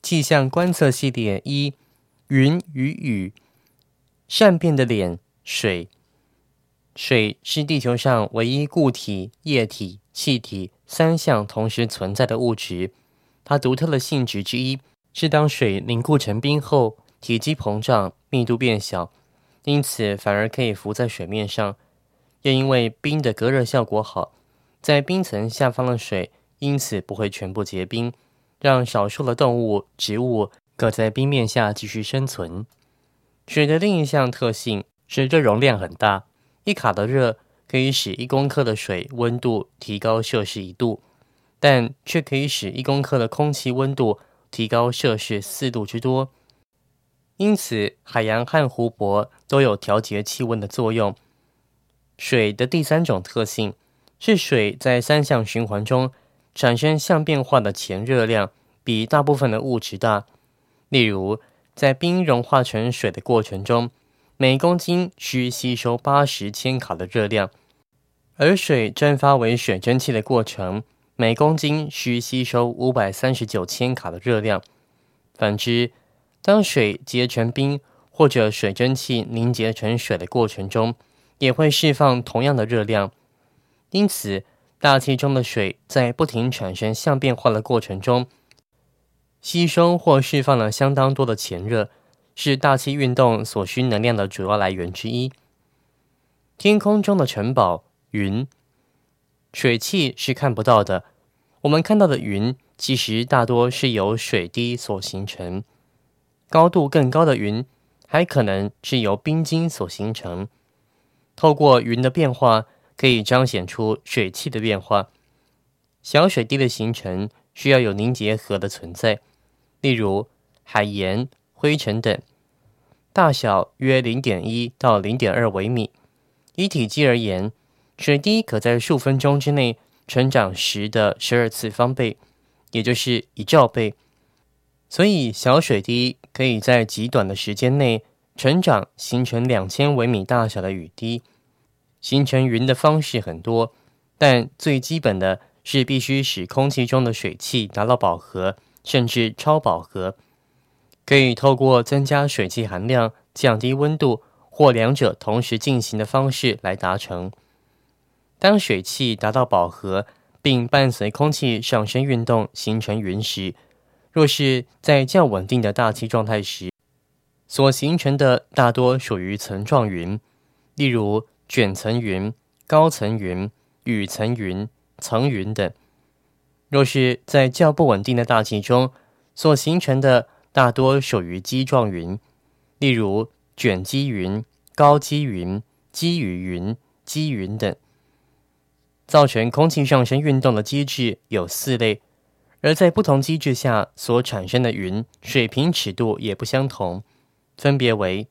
气象观测系列1：云与雨。善变的脸，水。水是地球上唯一固体、液体、气体三项同时存在的物质。它独特的性质之一是，当水凝固成冰后，体积膨胀，密度变小，因此反而可以浮在水面上。又因为冰的隔热效果好，在冰层下方的水因此不会全部结冰，让少数的动物、植物可在冰面下继续生存。水的另一项特性是热容量很大，一卡的热可以使1公克的水温度提高摄氏1度，但却可以使1公克的空气温度提高摄氏4度之多。因此，海洋和湖泊都有调节气温的作用。水的第3种特性是，水在3项循环中产生相变化的前热量比大部分的物质大。例如，在冰融化成水的过程中，每公斤需吸收80千卡的热量，而水蒸发为水蒸气的过程，每公斤需吸收539千卡的热量。反之，当水结成冰或者水蒸气凝结成水的过程中，也会释放同样的热量。因此，大气中的水在不停产生相变化的过程中，吸收或释放了相当多的前热，是大气运动所需能量的主要来源之一。天空中的城堡，云。水汽是看不到的，我们看到的云其实大多是由水滴所形成。高度更高的云还可能是由冰晶所形成。透过云的变化，可以彰显出水汽的变化。小水滴的形成需要有凝结核的存在，例如海盐、灰尘等，大小约 0.1 到 0.2 微米。以体积而言，水滴可在数分钟之内成长10的12次方倍，也就是1兆倍。所以小水滴可以在极短的时间内成长，形成2000微米大小的雨滴。形成云的方式很多，但最基本的是必须使空气中的水汽达到饱和，甚至超饱和。可以透过增加水汽含量、降低温度，或两者同时进行的方式来达成。当水汽达到饱和，并伴随空气上升运动形成云时，若是在较稳定的大气状态时，所形成的大多属于层状云，例如卷层云、高层云、羽层云、层云等。若是在较不稳定的大气中，所形成的大多属于基状云，例如卷积云、高积云、积雨云、积云等。造成空气上升运动的机制有4类，而在不同机制下所产生的云水平尺度也不相同，分别为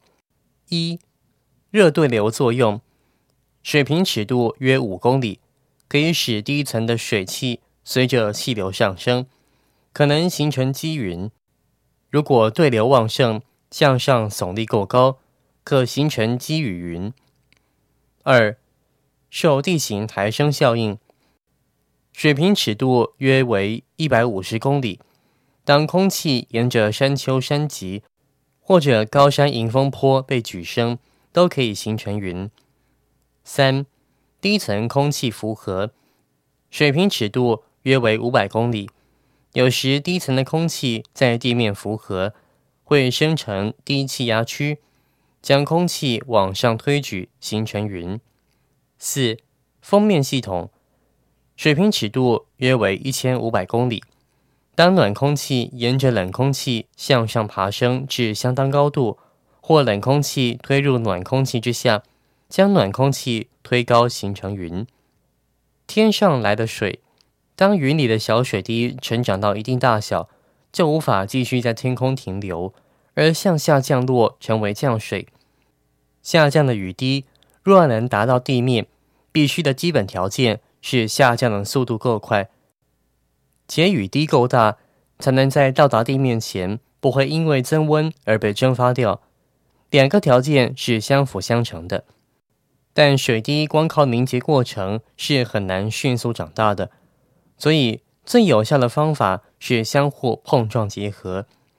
1. 热对流作用，水平尺度约5公里，可以使第一层的水汽随着气流上升，可能形成积云。如果对流旺盛，向上耸力够高，可形成积雨云。2. 受地形抬升效应，水平尺度约为150公里，当空气沿着山丘山脊或者高山迎风坡被举升，都可以形成云。3. 低层空气浮合，水平尺度约为500公里，有时低层的空气在地面浮合，会生成低气压区，将空气往上推举，形成云。4. 封面系统，水平尺度约为1500公里，当暖空气沿着冷空气向上爬升至相当高度，或冷空气推入暖空气之下，将暖空气推高形成云。天上来的水，当云里的小水滴成长到一定大小，就无法继续在天空停留，而向下降落成为降水。下降的雨滴若要能达到地面，必须的基本条件是下降的速度够快，且雨滴够大，才能在到达地面前不会因为增温而被蒸发掉。2个条件是相辅相成的，但水滴光靠凝结过程是很难迅速长大的，所以最有效的方法是相互碰撞结合，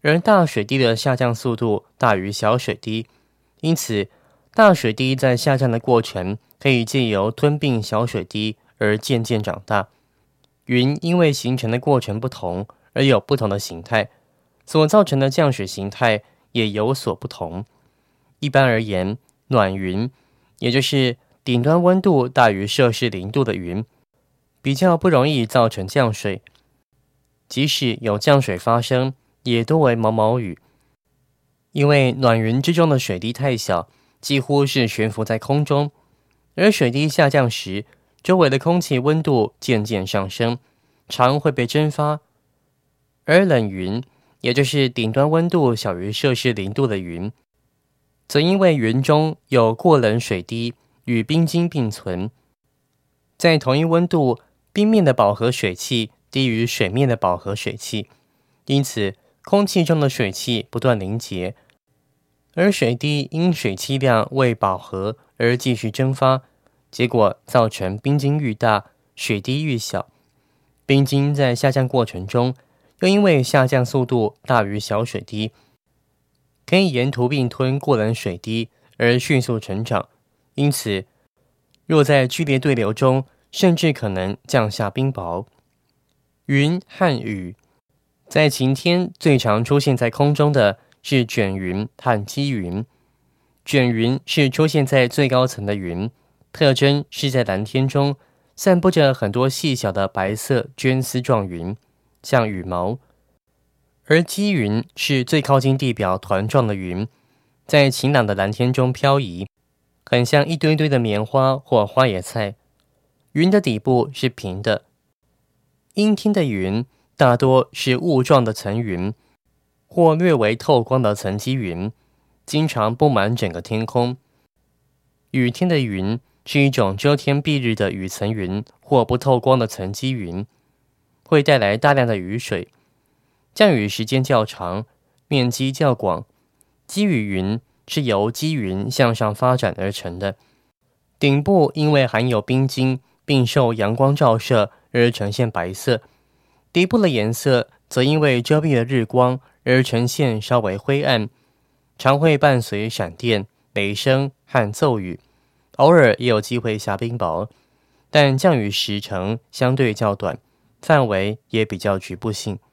而大水滴的下降速度大于小水滴，因此大水滴在下降的过程可以借由吞并小水滴而渐渐长大。云因为形成的过程不同而有不同的形态，所造成的降水形态也有所不同。一般而言，暖云，也就是顶端温度大于摄氏0度的云，比较不容易造成降水，即使有降水发生，也多为毛毛雨。因为暖云之中的水滴太小，几乎是悬浮在空中，而水滴下降时，周围的空气温度渐渐上升，常会被蒸发。而冷云，也就是顶端温度小于摄氏0度的云，则因为云中有过冷水滴与冰晶并存，在同一温度，冰面的饱和水汽低于水面的饱和水汽，因此空气中的水汽不断凝结，而水滴因水汽量未饱和而继续蒸发，结果造成冰晶愈大，水滴愈小。冰晶在下降过程中，又因为下降速度大于小水滴，可以沿途并吞过冷水滴而迅速成长，因此若在剧烈对流中，甚至可能降下冰雹。云和雨，在晴天最常出现在空中的是卷云和积云。卷云是出现在最高层的云，特征是在蓝天中散布着很多细小的白色绢丝状云，像羽毛。而积云是最靠近地表团状的云，在晴朗的蓝天中飘移，很像一堆堆的棉花或花椰菜。云的底部是平的。阴天的云大多是雾状的层云，或略为透光的层积云，经常布满整个天空。雨天的云是一种遮天蔽日的雨层云或不透光的层积云，会带来大量的雨水，降雨时间较长，面积较广。积雨云是由积云向上发展而成的，顶部因为含有冰晶并受阳光照射而呈现白色，底部的颜色则因为遮蔽了日光而呈现稍微灰暗，常会伴随闪电、雷声和骤雨，偶尔也有机会下冰雹，但降雨时程相对较短，范围也比较局部性。